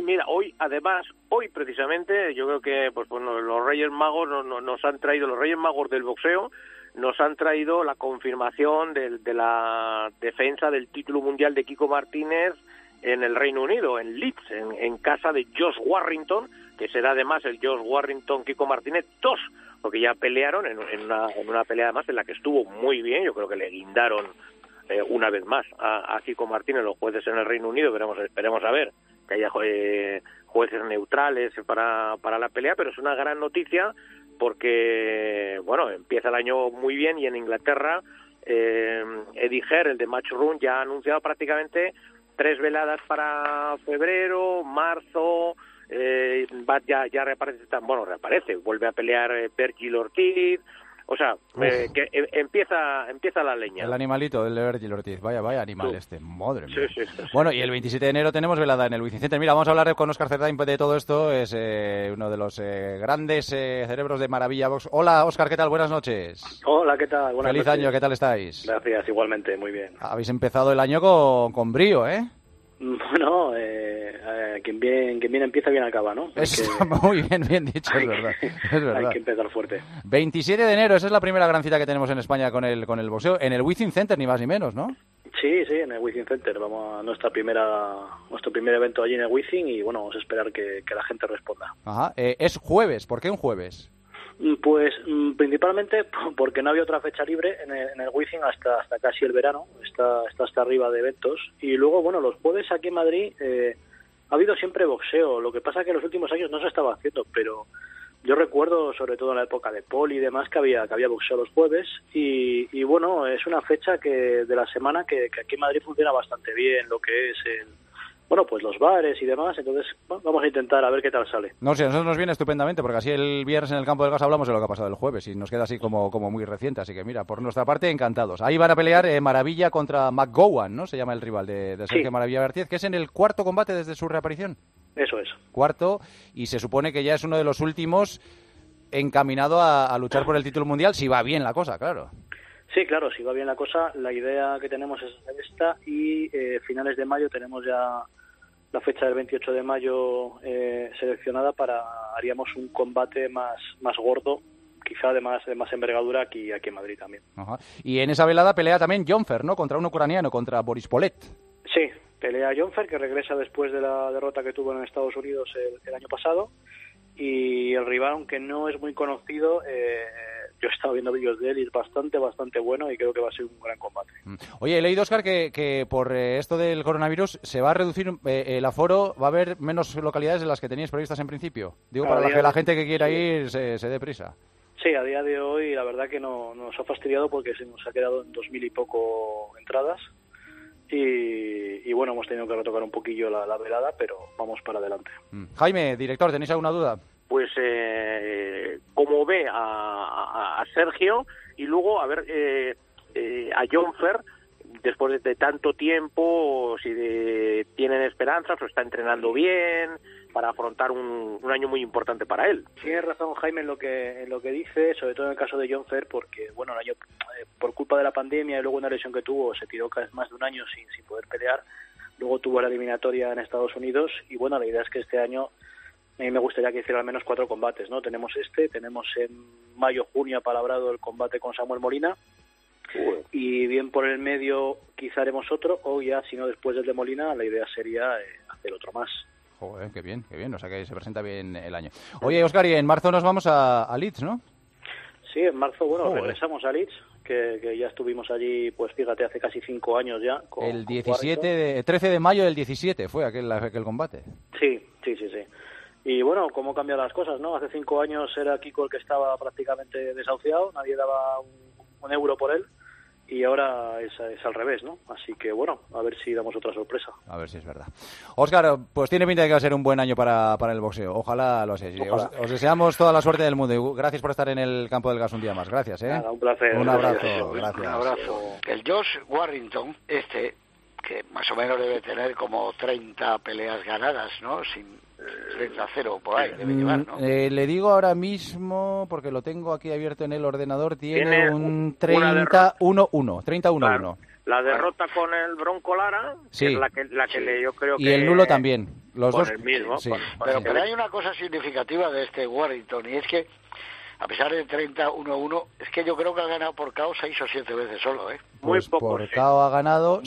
hoy precisamente, yo creo que los Reyes Magos nos han traído, los Reyes Magos del boxeo, nos han traído la confirmación de la defensa del título mundial de Kiko Martínez en el Reino Unido, en Leeds, en casa de Josh Warrington, que será además el Josh Warrington Kiko Martínez 2, porque ya pelearon en una pelea además en la que estuvo muy bien. Yo creo que le guindaron una vez más a Kiko Martínez los jueces en el Reino Unido. Esperemos a ver que haya jueces neutrales para la pelea, pero es una gran noticia porque empieza el año muy bien y en Inglaterra Eddie Hearn, el de Matchroom, ya ha anunciado prácticamente 3 veladas para febrero, marzo. Ya reaparece, vuelve a pelear Vergil Ortiz, o sea, que empieza la leña. El animalito del Vergil Ortiz, vaya animal madre mía. Sí. Bueno, y el 27 de enero tenemos velada en el Wizzing Center. Mira, vamos a hablar con Óscar Cerdain de todo esto, es uno de los grandes cerebros de Maravilla Box. Hola Óscar, ¿qué tal? Buenas noches. Hola, ¿qué tal? Buenas noches. Feliz año, ¿qué tal estáis? Gracias, igualmente, muy bien. Habéis empezado el año con brío, ¿eh? Bueno, quien bien empieza, bien acaba, ¿no? Es muy bien dicho, es verdad. Hay que empezar fuerte. 27 de enero, esa es la primera gran cita que tenemos en España con el boxeo, en el Wizzing Center, ni más ni menos, ¿no? Sí, en el Wizzing Center. Vamos a nuestro primer evento allí en el Wizzing y vamos a esperar que la gente responda. Ajá. Es jueves, ¿por qué un jueves? Pues principalmente porque no había otra fecha libre en el Wizzing hasta casi el verano, está hasta arriba de eventos. Y luego, los jueves aquí en Madrid ha habido siempre boxeo. Lo que pasa que en los últimos años no se estaba haciendo, pero Yo recuerdo, sobre todo en la época de Poli y demás, que había boxeo los jueves y bueno, es una fecha que de la semana que aquí en Madrid funciona bastante bien, lo que es pues los bares y demás, entonces vamos a intentar a ver qué tal sale. No, sí, a nosotros nos viene estupendamente, porque así el viernes en el Campo del Gas hablamos de lo que ha pasado el jueves y nos queda así como muy reciente, así que mira, por nuestra parte, encantados. Ahí van a pelear Maravilla contra McGowan, ¿no? Se llama el rival de Sergio Maravilla Bertiez, que es en el cuarto combate desde su reaparición. Eso es. Cuarto, y se supone que ya es uno de los últimos encaminado a luchar por el título mundial, si va bien la cosa, claro. Sí, claro, si va bien la cosa, la idea que tenemos es hacer esta y finales de mayo tenemos ya la fecha del 28 de mayo seleccionada haríamos un combate más gordo, quizá de más envergadura aquí en Madrid también. Ajá. Y en esa velada pelea también Jonfer, ¿no? Contra un ucraniano, contra Boris Polet. Sí, pelea Jonfer, que regresa después de la derrota que tuvo en Estados Unidos el año pasado, y el rival, aunque no es muy conocido, yo he estado viendo vídeos de él y es bastante bueno y creo que va a ser un gran combate. Oye, he leído, Óscar, que por esto del coronavirus se va a reducir el aforo, va a haber menos localidades de las que teníais previstas en principio. Digo, para que la gente que quiera ir se dé prisa. Sí, a día de hoy la verdad que nos ha fastidiado porque se nos ha quedado en 2000 y poco entradas y bueno, hemos tenido que retocar un poquillo la velada, pero vamos para adelante. Jaime, director, ¿tenéis alguna duda? Pues como ve a Sergio y luego a ver a Jonfer después de tanto tiempo, si tienen esperanzas o está entrenando bien para afrontar un año muy importante para él. Tienes razón, Jaime, en lo que dice, sobre todo en el caso de Jonfer, porque bueno, el año por culpa de la pandemia y luego una lesión que tuvo, se tiró más de un año sin poder pelear. Luego tuvo la eliminatoria en Estados Unidos y bueno, la idea es que este año a mí me gustaría que hiciera al menos 4 combates, ¿no? Tenemos en mayo-junio apalabrado el combate con Samuel Molina, y bien por el medio quizá haremos otro, o ya, si no después del de Molina, la idea sería hacer otro más. Joder, qué bien, o sea que se presenta bien el año. Oye, Óscar, y en marzo nos vamos a Leeds, ¿no? Sí, en marzo, regresamos a Leeds, que ya estuvimos allí, pues fíjate, hace casi 5 años ya. El 13 de mayo del 17 fue aquel combate. Sí. Y bueno, cómo cambian las cosas, ¿no? Hace 5 años era Kiko el que estaba prácticamente desahuciado, nadie daba un euro por él, y ahora es al revés, ¿no? Así que bueno, a ver si damos otra sorpresa. A ver si es verdad. Óscar, pues tiene pinta de que va a ser un buen año para el boxeo. Ojalá lo sea. Os deseamos toda la suerte del mundo y gracias por estar en el Campo del Gas un día más. Gracias, Nada, un placer. Un abrazo. Gracias. Un abrazo. El Josh Warrington, que más o menos debe tener como 30 peleas ganadas, ¿no? Sin 30-0 por ahí debe llevar, ¿no? Le digo ahora mismo, porque lo tengo aquí abierto en el ordenador, tiene un 30-1-1. 30-1-1. Claro. La derrota con el Bronco Lara, sí, que es la que yo creo que... Y el nulo también. Los dos. El mismo. Sí. Pero hay una cosa significativa de este Warrington, y es que a pesar de 30-1-1, es que yo creo que ha ganado por KO 6 o 7 veces solo, ¿eh? Pues muy poco. Por KO ha ganado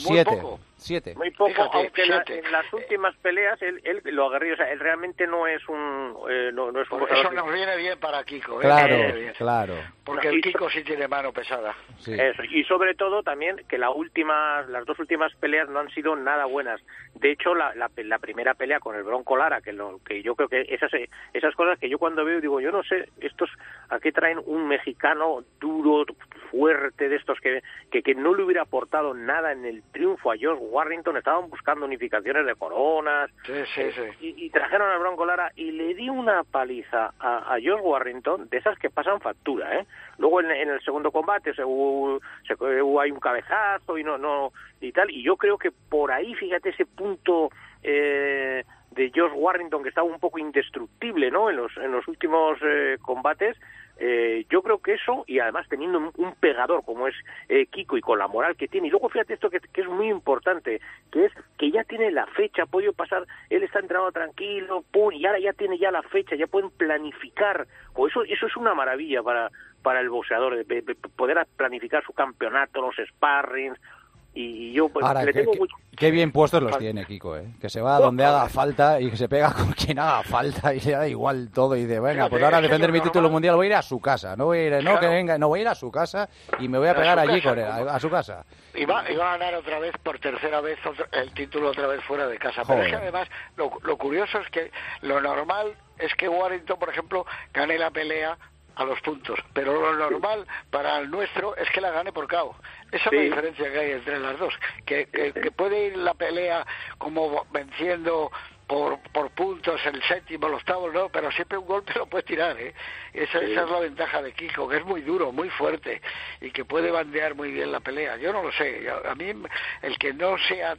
7. Muy poco, fíjate, aunque en las últimas peleas él lo aguerrido, o sea, él realmente no es un... no es un eso nos viene bien para Kiko, ¿eh? Claro. Porque el Kiko sí tiene mano pesada. Sí. Eso, y sobre todo también que las dos últimas peleas no han sido nada buenas. De hecho, la primera pelea con el Bronco Lara, que yo creo que esas cosas que yo cuando veo digo, yo no sé, estos aquí traen un mexicano duro, fuerte, de estos que no le hubiera aportado nada en el triunfo a Josh Warrington. Estaban buscando unificaciones de coronas. Sí. Y trajeron al Bronco Lara y le di una paliza a Josh Warrington de esas que pasan factura, ¿eh? Luego en el segundo combate hubo hay un cabezazo y tal, y yo creo que por ahí, fíjate, ese punto de Josh Warrington que estaba un poco indestructible, ¿no? En los últimos combates, yo creo que eso, y además teniendo un pegador como es Kiko y con la moral que tiene, y luego fíjate esto que es muy importante, que es que ya tiene la fecha, ha podido pasar, él está entrenado tranquilo, y ahora ya tiene ya la fecha, ya pueden planificar, o eso es una maravilla para el boxeador, de poder planificar su campeonato, los sparrings. y yo pues, ahora, le tengo mucho... Qué bien puestos los tiene Kiko, que se va a donde haga falta y que se pega con quien haga falta y le da igual todo y de venga, pues ahora a defender mi título mundial voy a ir a su casa, no voy a ir, no, que venga, no voy a ir a su casa y me voy a pegar allí con él, a su casa. Y va a ganar otra vez, por tercera vez, el título otra vez fuera de casa. Pero es que además, lo curioso es que lo normal es que Warrington, por ejemplo, gane la pelea a los puntos, pero lo normal para el nuestro es que la gane por KO. Esa es la diferencia que hay entre las dos, que puede ir la pelea como venciendo por puntos el séptimo, el octavo, no, pero siempre un golpe lo puede tirar, Esa es la ventaja de Kiko, que es muy duro, muy fuerte y que puede bandear muy bien la pelea. Yo no lo sé, a mí el que no sea,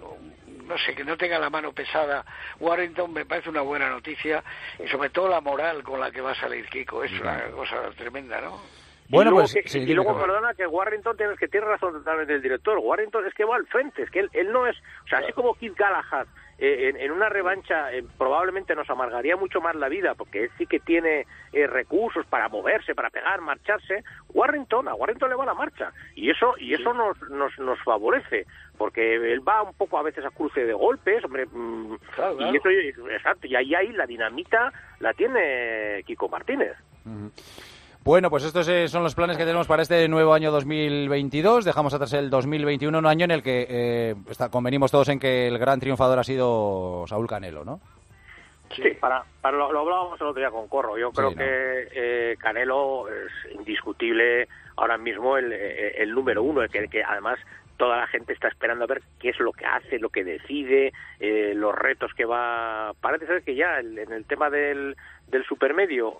no sé, que no tenga la mano pesada Warrington me parece una buena noticia, y sobre todo la moral con la que va a salir Kiko, es una cosa tremenda, ¿no? Bueno, y luego, pues sí, y luego perdona, que Warrington tiene razón totalmente el director. Warrington es que va al frente, es que él no es, o sea, así como Kid Galahad en una revancha probablemente nos amargaría mucho más la vida, porque él sí que tiene recursos para moverse, para pegar, marcharse. A Warrington le va la marcha, y eso nos favorece, porque él va un poco a veces a cruce de golpes, hombre, claro. Y eso, exacto, y ahí la dinamita la tiene Kiko Martínez. Bueno, pues estos son los planes que tenemos para este nuevo año 2022. Dejamos atrás el 2021, un año en el que convenimos todos en que el gran triunfador ha sido Saúl Canelo, ¿no? Sí, para lo hablábamos el otro día con Corro. Yo creo que Canelo es indiscutible ahora mismo el número uno, el que además toda la gente está esperando a ver qué es lo que hace, lo que decide, los retos que va... Parece ser que ya en el tema del supermedio...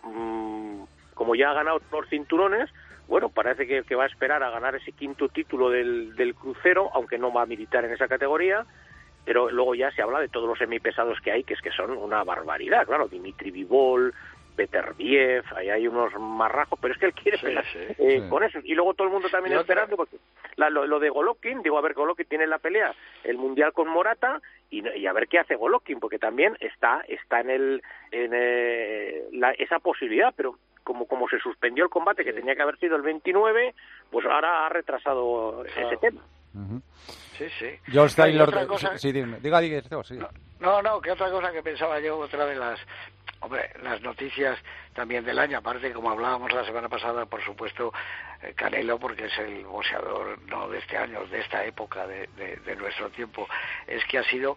como ya ha ganado los cinturones, bueno, parece que va a esperar a ganar ese quinto título del crucero, aunque no va a militar en esa categoría, pero luego ya se habla de todos los semipesados que hay, que son una barbaridad, claro, Dimitri Bivol, Beterbiev, ahí hay unos marrajos, pero es que él quiere pelear con eso, y luego todo el mundo también esperando, porque lo de Golovkin, a ver, Golovkin tiene en la pelea el Mundial con Morata, y a ver qué hace Golovkin, porque también está en esa posibilidad, pero como se suspendió el combate, que tenía que haber sido el 29, pues ahora ha retrasado ese tema. Sí. George Taylor, sí, dime. Diga, sí. No, que otra cosa que pensaba yo, otra de las noticias también del año, aparte, como hablábamos la semana pasada, por supuesto, Canelo, porque es el boxeador no de este año, de esta época de nuestro tiempo, es que ha sido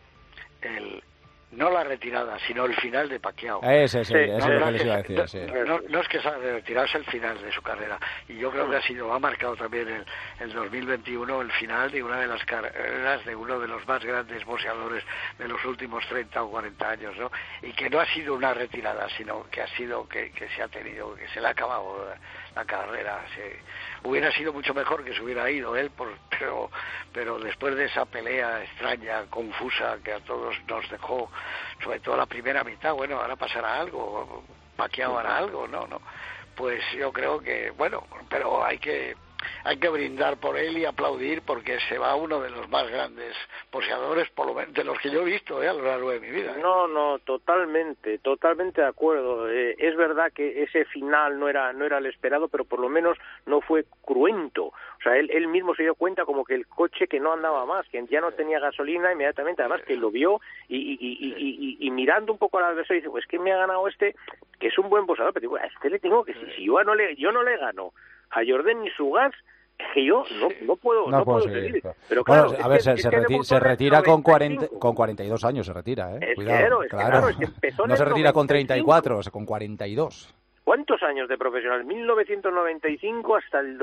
no la retirada, sino el final de Pacquiao. Eso es lo que les iba a decir. No es que sea de retirarse, el final de su carrera. Y yo creo que ha marcado también el 2021 el final de una de las carreras de uno de los más grandes boxeadores de los últimos 30 o 40 años, ¿no? Y que no ha sido una retirada, sino que ha sido que se ha tenido, que se le ha acabado la carrera. Hubiera sido mucho mejor que se hubiera ido él, pero después de esa pelea extraña, confusa, que a todos nos dejó, sobre todo la primera mitad, bueno, ahora pasará algo, Pacquiao hará algo, no, pues yo creo que, bueno, pero hay que brindar por él y aplaudir, porque se va uno de los más grandes boxeadores, por lo menos de los que yo he visto a lo largo de mi vida. No, totalmente de acuerdo. Es verdad que ese final no era el esperado, pero por lo menos no fue cruento. O sea, él mismo se dio cuenta como que el coche que no andaba más, que ya no tenía gasolina inmediatamente, además que lo vio y mirando un poco al adversario dice, pues que me ha ganado que es un buen boxeador, pero digo, a este le tengo que, si yo no le gano a Jordan y su gas, que yo no puedo seguir. Pero claro, bueno, a ver, se retira con 42 años, se retira, Cuidado, claro. Es que empezó no se retira con 34, con 42. ¿Cuántos años de profesional? 1995 hasta el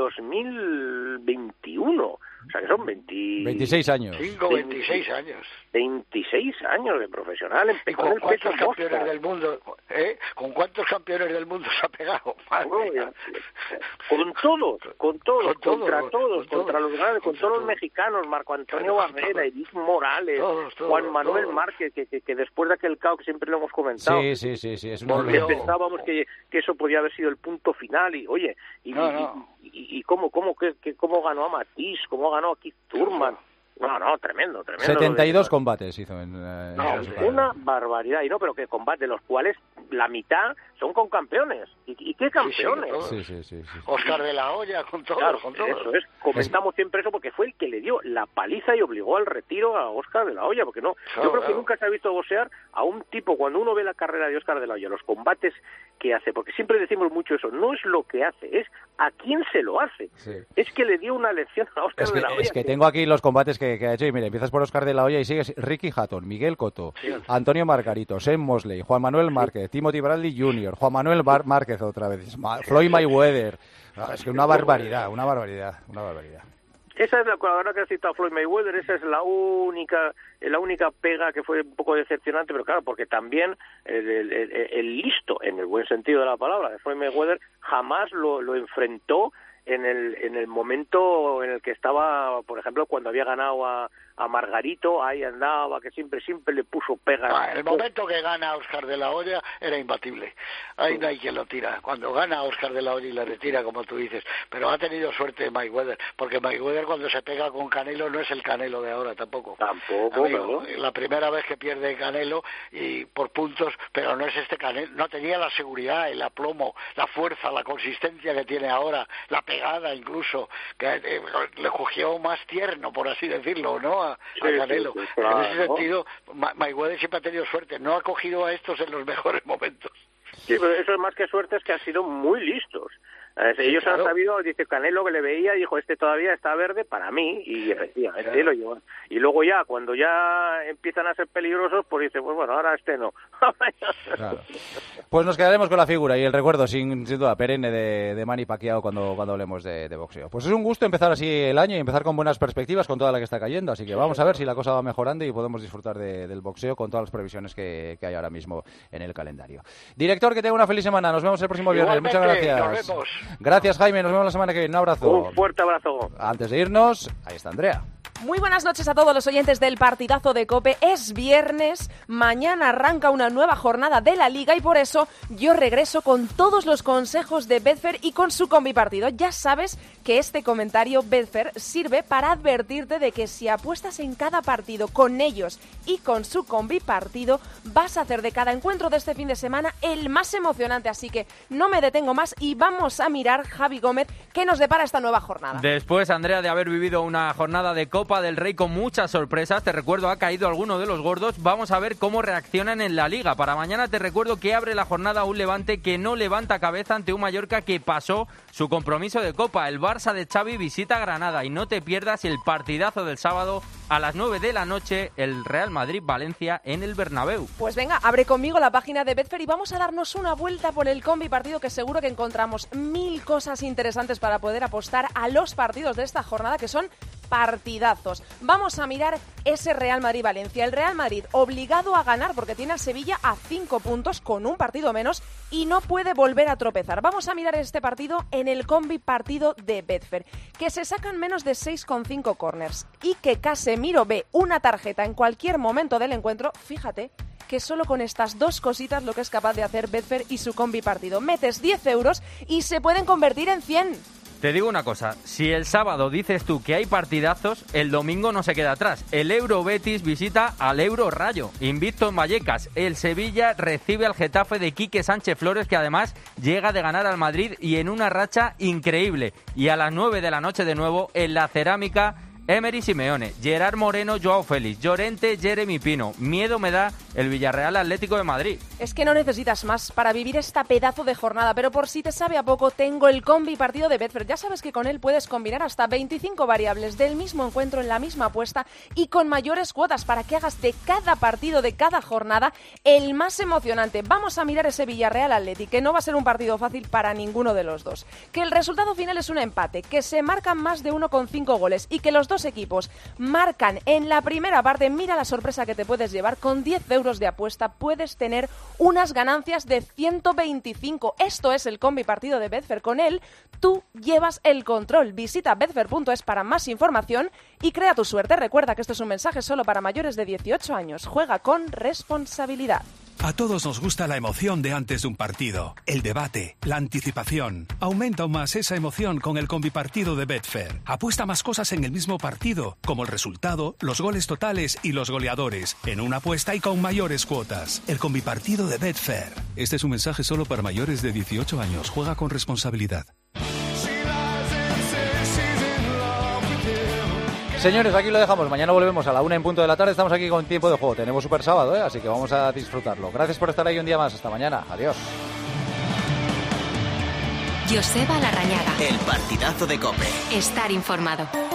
2021. O sea, que son 26 años. 26 años. 26 años de profesional. ¿Y con cuántos campeones del mundo? ¿Con cuántos campeones del mundo se ha pegado? Con todos, contra todos, contra los grandes, con todos los mexicanos, Marco Antonio Barrera, Edith Morales, Juan Manuel Márquez, que después de aquel caos siempre lo hemos comentado. Sí. Es porque pensábamos que eso podía haber sido el punto final, y oye, cómo ganó a Matisse, cómo ganó a Keith Thurman. No, tremendo. 72 combates hizo en una barbaridad. Y no, pero que combates, de los cuales la mitad son con campeones. ¿Y qué campeones? Sí. Oscar de la Hoya, con todo. Claro, eso es. Comentamos siempre eso porque fue el que le dio la paliza y obligó al retiro a Oscar de la Hoya. Porque no, yo creo que nunca se ha visto boxear a un tipo, cuando uno ve la carrera de Oscar de la Hoya, los combates que hace, porque siempre decimos mucho eso, no es lo que hace, es a quién se lo hace. Sí. Es que le dio una lección a Oscar de la Hoya. Es que tengo aquí los combates que ha hecho, y mira, empiezas por Oscar de la Hoya y sigues Ricky Hatton, Miguel Cotto, Antonio Margarito, Sam Mosley, Juan Manuel Márquez, Timothy Bradley Jr., Juan Manuel Márquez otra vez, Floyd Mayweather. Es que una barbaridad. Esa es la verdad que ha citado Floyd Mayweather, esa es la única pega que fue un poco decepcionante, pero claro, porque también el listo, en el buen sentido de la palabra, de Floyd Mayweather jamás lo enfrentó en el momento en el que estaba, por ejemplo, cuando había ganado a Margarito, ahí andaba, que siempre le puso pega. El momento que gana Oscar de la Hoya era imbatible. Ahí no hay quien lo tira. Cuando gana Oscar de la Hoya y le retira, como tú dices. Pero ha tenido suerte Mayweather, porque Mayweather cuando se pega con Canelo no es el Canelo de ahora tampoco. Amigo, la primera vez que pierde Canelo y por puntos, pero no es este Canelo. No tenía la seguridad, el aplomo, la fuerza, la consistencia que tiene ahora, la pegada incluso, que le cogió más tierno, por así decirlo, ¿no? A Canelo. Sí, claro. En ese sentido, Mayweather siempre ha tenido suerte, no ha cogido a estos en los mejores momentos. Sí, pero eso es más que suerte, es que han sido muy listos. Ellos han sabido, dice Canelo, que le veía y dijo, este todavía está verde para mí, y efectivamente lo llevan. Y luego ya, cuando ya empiezan a ser peligrosos, pues dice, pues bueno, ahora este no. Claro. Pues nos quedaremos con la figura y el recuerdo, sin duda, perenne de Manny Pacquiao cuando hablemos de boxeo. Pues es un gusto empezar así el año y empezar con buenas perspectivas con toda la que está cayendo, así que vamos a ver si la cosa va mejorando y podemos disfrutar del boxeo con todas las previsiones que hay ahora mismo en el calendario. Director, que tenga una feliz semana, nos vemos el próximo viernes. Muchas gracias. Nos vemos. Gracias, Jaime, nos vemos la semana que viene. Un abrazo. Un fuerte abrazo. Antes de irnos, ahí está Andrea. Muy buenas noches a todos los oyentes del partidazo de COPE. Es viernes, mañana arranca una nueva jornada de la Liga y por eso yo regreso con todos los consejos de Betfair y con su combi partido. Ya sabes que este comentario Betfair sirve para advertirte de que si apuestas en cada partido con ellos y con su combi partido, vas a hacer de cada encuentro de este fin de semana el más emocionante. Así que no me detengo más y vamos a mirar, Javi Gómez, qué nos depara esta nueva jornada. Después, Andrea, de haber vivido una jornada de Copa del Rey con muchas sorpresas, te recuerdo, ha caído alguno de los gordos, vamos a ver cómo reaccionan en la Liga. Para mañana te recuerdo que abre la jornada un Levante que no levanta cabeza ante un Mallorca que pasó su compromiso de Copa. El Barça de Xavi visita Granada y no te pierdas el partidazo del sábado a las 9 de la noche, el Real Madrid-Valencia en el Bernabéu. Pues venga, abre conmigo la página de Betfair y vamos a darnos una vuelta por el combi partido, que seguro que encontramos mil cosas interesantes para poder apostar a los partidos de esta jornada, que son partidazos. Vamos a mirar ese Real Madrid-Valencia. El Real Madrid obligado a ganar porque tiene al Sevilla a 5 puntos con un partido menos y no puede volver a tropezar. Vamos a mirar este partido en el combi partido de Betfair, que se sacan menos de 6,5 corners y que Casemiro ve una tarjeta en cualquier momento del encuentro. Fíjate que solo con estas dos cositas lo que es capaz de hacer Betfair y su combi partido. Metes 10 euros y se pueden convertir en 100. Te digo una cosa, si el sábado dices tú que hay partidazos, el domingo no se queda atrás. El Euro Betis visita al Euro Rayo, invicto en Vallecas. El Sevilla recibe al Getafe de Quique Sánchez Flores, que además llega de ganar al Madrid y en una racha increíble. Y a las 9 de la noche de nuevo, en la Cerámica, Emery Simeone, Gerard Moreno, Joao Félix, Llorente, Jeremy Pino. Miedo me da el Villarreal Atlético de Madrid. Es que no necesitas más para vivir esta pedazo de jornada, pero por si te sabe a poco, tengo el combi partido de Betfair. Ya sabes que con él puedes combinar hasta 25 variables del mismo encuentro en la misma apuesta y con mayores cuotas para que hagas de cada partido de cada jornada el más emocionante. Vamos a mirar ese Villarreal Atlético, que no va a ser un partido fácil para ninguno de los dos. Que el resultado final es un empate, que se marcan más de 1,5 goles y que los dos equipos marcan en la primera parte. Mira la sorpresa que te puedes llevar. Con 10 euros de apuesta puedes tener unas ganancias de 125. Esto es el combi partido de Betfair. Con él tú llevas el control. Visita betfair.es para más información y crea tu suerte. Recuerda que esto es un mensaje solo para mayores de 18 años. Juega con responsabilidad. A todos nos gusta la emoción de antes de un partido, el debate, la anticipación. Aumenta aún más esa emoción con el combipartido de Betfair. Apuesta más cosas en el mismo partido, como el resultado, los goles totales y los goleadores, en una apuesta y con mayores cuotas. El combipartido de Betfair. Este es un mensaje solo para mayores de 18 años. Juega con responsabilidad. Señores, aquí lo dejamos. Mañana volvemos a la 1 en punto de la tarde. Estamos aquí con tiempo de juego. Tenemos Super Sábado, así que vamos a disfrutarlo. Gracias por estar ahí un día más. Hasta mañana. Adiós. Joseba Larrañaga. El partidazo de COPE. Estar informado.